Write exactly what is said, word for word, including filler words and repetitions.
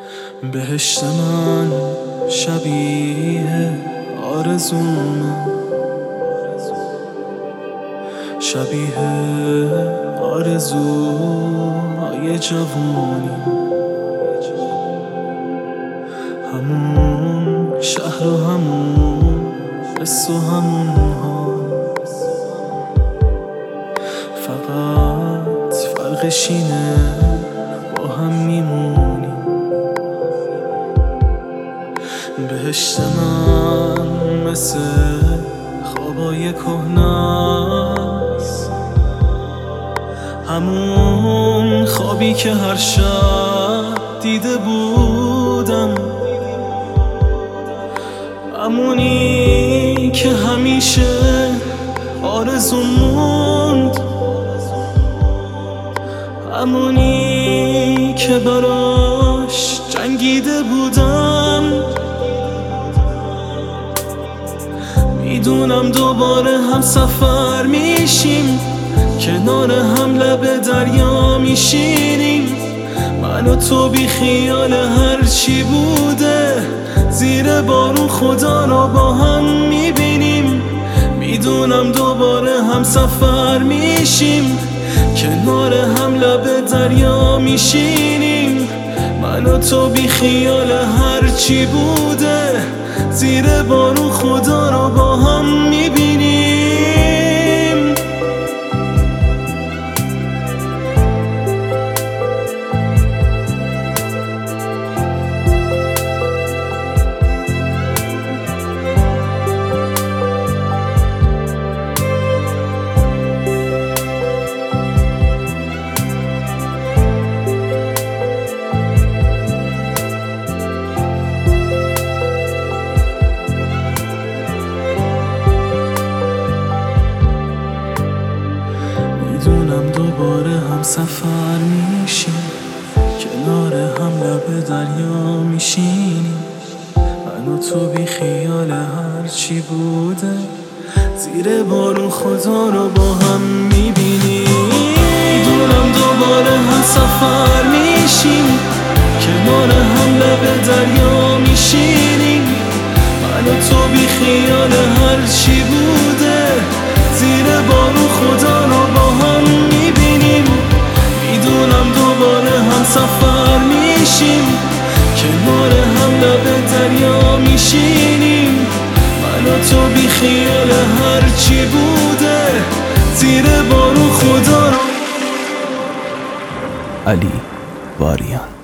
بهشت من شبیه آرزومه، شبیه آرزوهای جوانی، همون شهر و همون حس و همون حال، فقط فرقش اینه با هم میمونیم. بهشت من مثل خوابای کهنه‌ست، همون خوابی که هر شب دیده بودم، همونی که همیشه آرزو موند، همونی که براش جنگیده بودم. میدونم دوباره هم سفر میشیم، کنار هم لب دریا میشینیم، من و تو بی خیال هر چی بوده، زیر بارون خدا رو با هم میبینیم. میدونم دوباره هم سفر میشیم، کنار هم لب دریا میشینیم، من و تو بی خیال هر چی بوده، زیر بارون خدا رو با هم میبینیم. میدونم دوباره هم سفر میشیم، کنار هم لب دریا میشینیم، من و تو بی خیال هر چی بوده، زیر بارون خدا رو با هم میبینیم. میدونم دوباره هم سفر میشیم، کنار هم لب دریا میشینیم، من و تو بی خیال هر چی بوده، زیر بارون خدا رو با هم میبینیم. میدونم دوباره هم سفر میشیم، کنار هم لب دریا میشینیم، من و تو بی خیال هر چی بوده، زیر بارون خدا رو. علی واریان.